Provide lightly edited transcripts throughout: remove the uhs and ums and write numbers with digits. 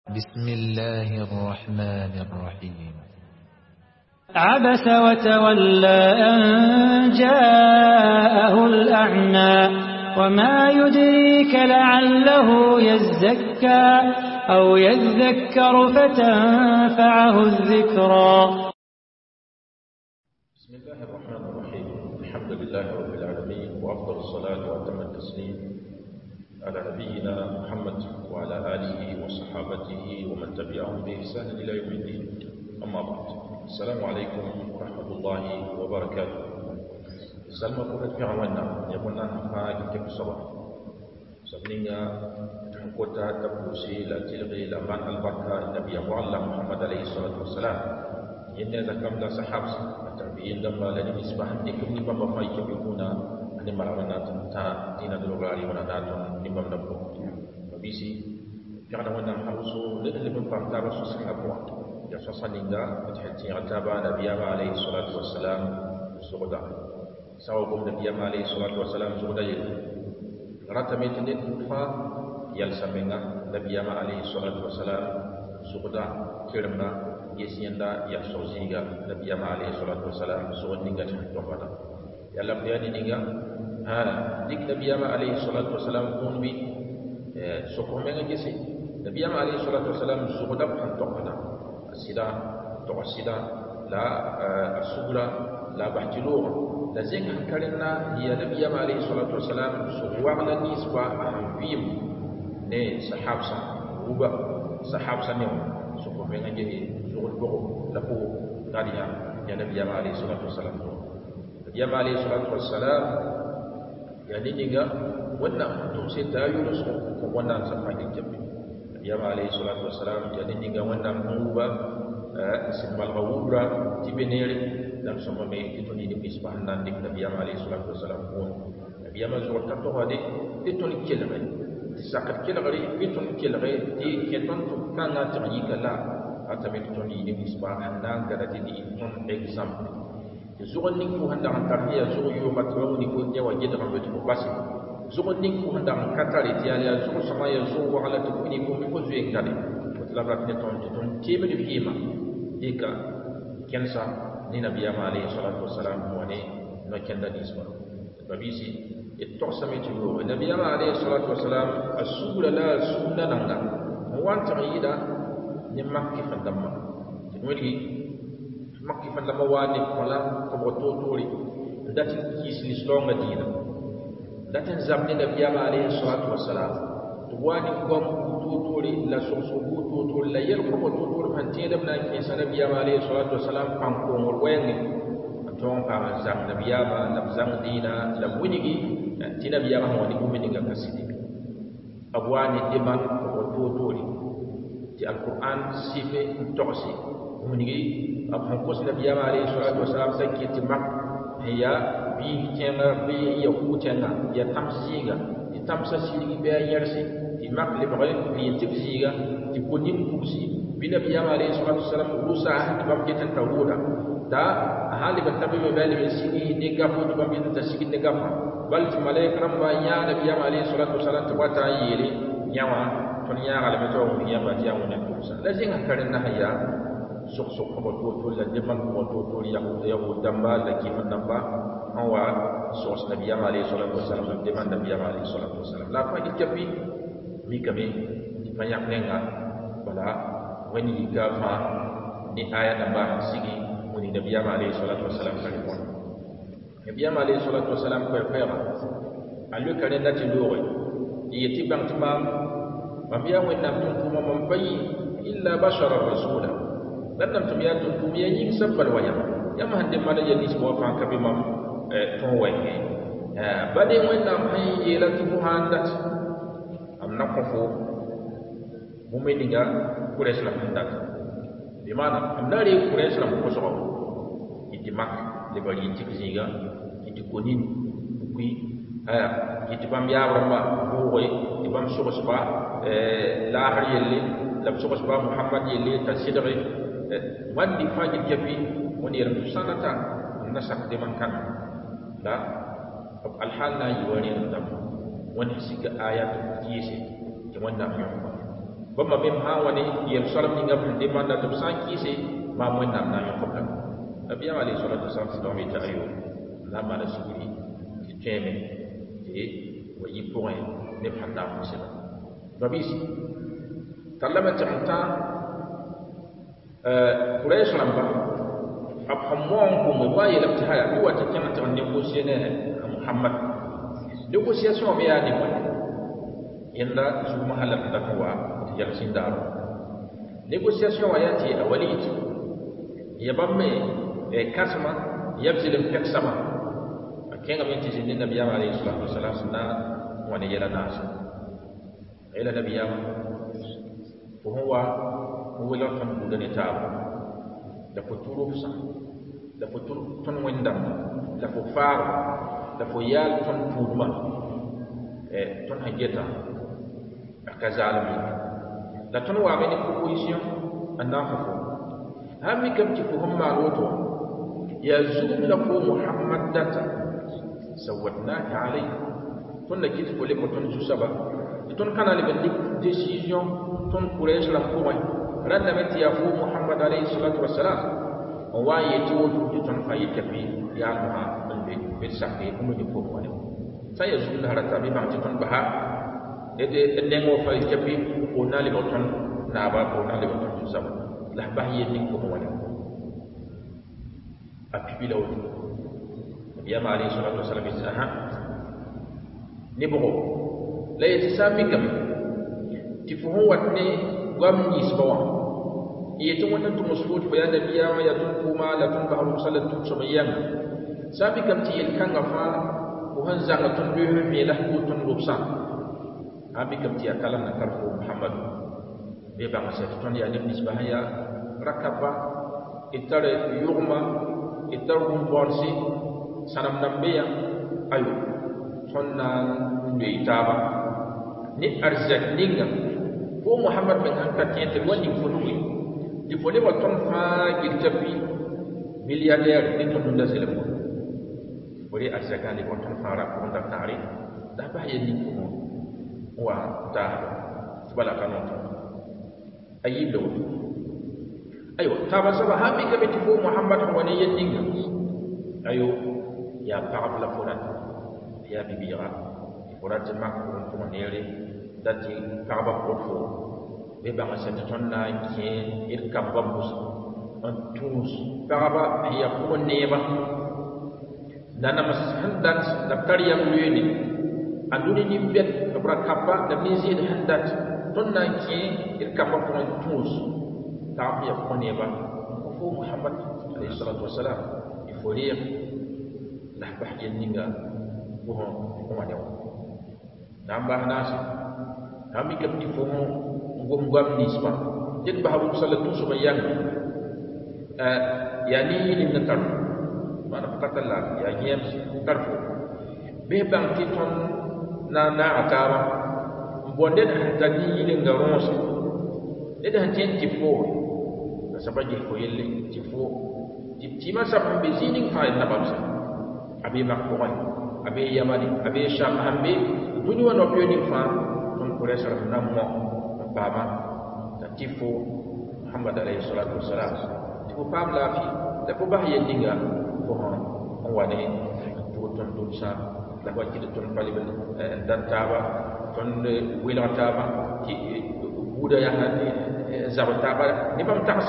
بسم الله الرحمن الرحيم. عبس وتولى أن جاءه الأعمى وما يدريك لعله يزكى أو يذكر فتنفعه الذكرى. بسم الله الرحمن الرحيم. الحمد لله رب العالمين، وأفضل الصلاة وأتم التسليم على نبينا محمد وعلى آله وصحابته ومن تبعهم بإحسان إلى يوم الدين. أما بعد، السلام عليكم ورحمة الله وبركاته. سلمى قولت في عوانا يقولنا نفاق كيف صباح سبنينا تحقوتا تبوسي لا تلغي لمن البركة النبي معلم محمد عليه الصلاة والسلام يني ذكرم لا سحابس التربيين لما لن يسبح نكم نبما فايك بيكونا أن مرمنا تنتا دينا دلوغاري وناناتون نبما نبو وبيسي فعلا وانا حرسو لألم فامتا رسول سحابوا يسوى نينغا وتحتين عتابا نبي عليه الصلاة والسلام زغدا سوى نبي عليه الصلاة والسلام زغدا يلي راتميت نتنفا يلسمنا نبي عليه الصلاة والسلام زغدا كرمنا يسيندا يسوزيغا نبي عليه الصلاة والسلام زغدا نينغا تحتوبنا يلا بياني نينغا ديك نبي عليه الصلاة والسلام كون بي سوكومنا جسي نبي عليه الصلاة والسلام زغدا تحتوبنا السيدا تو السيدا لا السغرا لا بحتلوغ لازم هنكرنا هي نبي عليه الصلاة والسلام سوغوانا نسبة أهمفيم ني صحابسا وبا صحابسا نيو سوكو مينا جهي سوغل بغو لفو غاليا يا نبي عليه الصلاة والسلام نبي عليه الصلاة والسلام يعني نيغا ونا توسي دايو سوكو ونا سفاكي جبي نبي عليه الصلاة والسلام يعني نيغا ونا موبا سنبال غوبرا تبنيري dan sama me itu ni misbah nan dik Nabi alaihi salatu wasalam pun Nabi mazur tato hadi itu ni kelare sakat kelare itu ni kelare di keton tu kanga tangi kala atame itu ni misbah nan kada di itu example zugon ni ku handa antarhiya zugo yo matro ni ku nyawa jida kan betu basi zugon ni ku handa katari tiala zugo sama ya zugo ala tu ni ku mi ko zuye ngade wala rat ne ton tibe di hima dika kensa ni nabi alayhi salatu wasalam wani no kenda nisba babisi itosami tuyo nabi alayhi salatu wasalam asula la sunna nanga wanta yida ni makki fandamma wadi makki fandamma wani kola ko bototori datin kisni slonga dina datin zamni nabi alayhi salatu wasalam wani gom tutori la sosobu tutori la yel ko tutori fanti da na ke sanabi alayhi salatu wasalam kan ko morwengi ton pa zam nabi ama la zam dina la winigi ti nabi ama woni ko miniga kasidi abwani diman ko tutori ti alquran sife toksi winigi ab han ko nabi alayhi salatu wasalam sakki ti mak hiya bi kenga bi yakutena ya tamsiga tamsa siri be yersi di mak le bagay bi tibsiga di kunin kusi bi nabi alayhi salatu wasalam rusa di bam jetan tawuda da hali batabi be bali sigi de gafu di bam jetan sigi de gafu bal ti malaika ramba ya nabi alayhi salatu wasalam tabata yele nyawa ton ya gala beto ya ba ya wona kusa la jinga karin na haya sok sok ko to la de man ko to ya ko damba la ki man damba awa sos nabi alayhi salatu wasalam de man nabi alayhi salatu wasalam la fa ikapi mi kami banyak nenga bala wani gafa ni aya namba sigi muni nabi alayhi salatu wasalam kali pon nabi alayhi salatu wasalam ko fera alu kare dati lore yiti bang timam mabiya wonna tun kuma man bayi illa bashara rasula dan nam tumiya tun kuma yin sabbal waya yama hande mala yadi so fa kabi mam ton wenge bade wonna hay yela tu handat am nakofo mumeniga kuresh la handat bi mana am dari kuresh la ko so iti mak le bari tikziga iti konin kui iti bam ya ramba boy iti bam so la har yelle la so muhammad yelle tasidri wandi fajil jabi woni ram sanata nasak de man kan da alhalna yiwani ndam wani siga ayatu tiyese ke wanda mu bama mem ha wani yel salam ni ngam de manda to san kise ma mo nam na yo kopla nabi alayhi salatu wasalam do mi ta ayo la ma la suguri ti teme ti wa yi point ne fanda mo seba rabis kallama tamta quraish lamba ab hamon ko mo wa yela ta haya wa ta kana ta négocier ne muhammad négociation me ya ni mo yanda su mahallan da kuwa yalsin daro négociation wa yati awalid yabamme kasma yabzil kaksama kenga minti jinin nabiy alayhi salatu wasalam na wani yala nas ila nabiy ko huwa la tan budane ta da futuru sa da futuru ton wendam da fu far da fu yal ton tudma ton hajeta akazalmi da ton wa meni proposition annahu hammi kam ti fu humma roto ya zum la ko muhammad data sawadnaka alayhi ton la kit ko le ko ton su saba ton kana le ben décision ton quraish la ko way ranna meti ya fu muhammad alayhi salatu wassalam on wa yeti wodu ton fayi kafi ya ma on be sakke ko ni ko wala saya zum la harata bi ma ti ton baha ede nengo fayi kafi o nali ko ton na ba ko nali ko ton su saba la bahiye ni ko wala apibi law ya ma alayhi salatu wassalam isaha ni bogo la yetisabi kam tifuhu watne gwamni sbawa yeto wannan to musfut bayan da biya ma ya tun kuma la tun bahru sallatu sumayyan sabi kam ti el kanga fa ko han zanga tun be me la ko tun rubsa abi kam ti akalam na karfu muhammad be ba ma sa tun ya ni nisbaha ya rakaba itare yugma itarum borsi sanam nambeya ayo tonna be itaba ni arzak ninga ko muhammad bin hanka tiente wani funuwi di fole wa ton fa giltapi milliardaire ni ton da sele mo bori arzaka ni ton fa ra ko da tari da ba ye ni ko wa ta bala kanon ayido ayo taba saba ha mi ka ti ko muhammad wani yendinga ayo ya parab la folat ya bibira folat makko ko nere dati paraba ko fo be ba ma sete ton na ki il kababus on tous paraba ya ko neba dana mas handat da kariyam luyni anduni ni bet kabra kabba da mizid handat ton na ki il kabab on tous ta ya ko neba ko muhammad alayhi salatu wassalam ifolia la bahya ninga ko wani nambah nasi kami kam di fomo ngom-ngom nisba jid bahru salatu sumayyan yani ni natar mana pakatalla ya james tarfu be bang titon na atara bonde tani ni ngaronso ede hanten tifo sabaji ko yelle tifo tima sabam be zinin fa na babsa abi makkoy abi yamani abi sham hambe duni wono pioni fa ton ko resal nammo baba tatifo muhammad alayhi salatu wassalam tifo pam la fi da ko bah yendinga ko on wani to ton dum sa da ko ci ton paliben dan taba ton wila taba ki buda ya hadi zabataba ni bam taxsa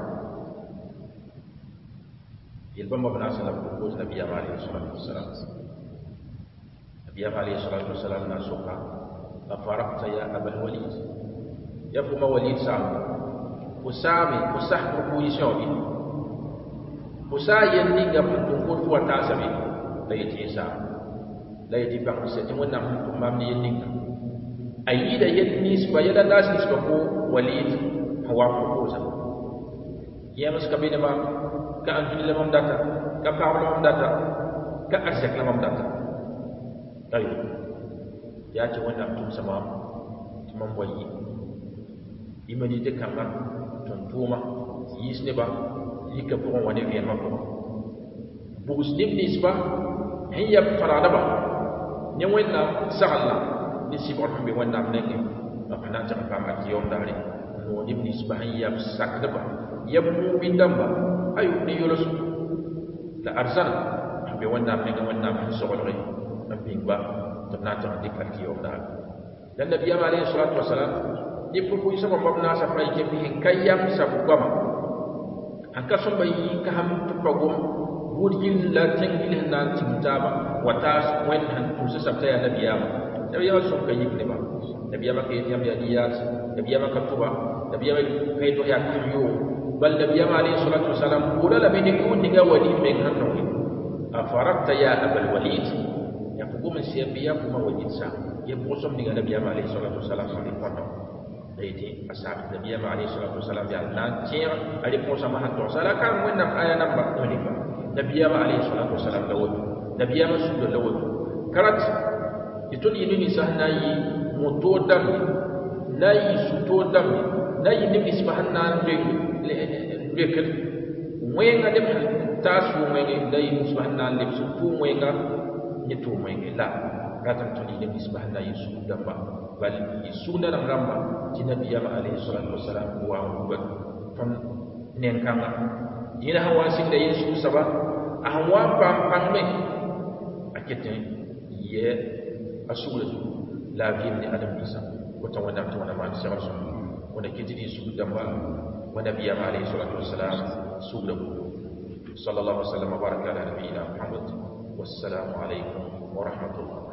yelbam babna sallallahu alaihi wasallam nabi alayhi salatu wassalam nabi alayhi salatu wassalam na suqa afaraqta ya abul walid ya kuma walid sa usami usah proposition bi usayen ni ga mun ko tuwa ta sabi da yace sa da yace ba ku sai wannan mamni yin ninka ayi da yadni su bayada da su ko walid hawa proposal ya muska bi da ba ka anjuli lamam data ka paawla lamam data ka arsek lamam data ayo ya ci wannan tun sama tumam boyi imani de kanga ton tuma yisne ba yika ko woni fi ma ko bugus dim nisba hiya farada ba nyen wenna sahalla ni sibor be wonna nenge apana ta pa ma ki yom dare no ni nisbah ya sak da ba ya mu'min damba ayu ni yolosu la arzan be wanda me ga wanda fi sogolri am bingba to na ta dik ak yom dare dan nabi alayhi salatu wasalam ni proposition ko babna sa fay ke bi kayam sa bugama aka so bayi ka ham to pagom budgin la tengil na timtaba wata wen han to sa sabta ya nabi so kayi ne ba nabi ka yam ya diyat nabi ka tuba nabi kay to ya kiyo bal nabi alayhi salatu wasalam kula la bini ko diga wali men han no afarakta ya abul walid ya fugo men siya biya kuma walid sa ya bosom diga nabi alayhi salatu wasalam ni kono daiti asab nabi alayhi salatu wasalam ya na tiya ali ko sama hato sala kan wannan aya namba wali ba nabi alayhi salatu wasalam lawud nabi masul lawud karat ituni ni sahnayi mutodam nayi sutodam nayi ni isbahanna lekal wenga dem tasu wenga nayi isbahanna lep sutu wenga nitu wenga la ratan tuni ni isbahanna yusu damba bal isuna ramba tinabi alayhi salatu wasalam wa fam nenkanga ina hawa sin da yesu saba ahwa pam me akete ye asula la vie ni adam isa ko tawana ma ci rasul wanda ke jidi su damba wa nabiya alayhi salatu wassalam su da sallallahu alaihi wasallam baraka ala nabiyina muhammad wassalamu alaikum wa rahmatullah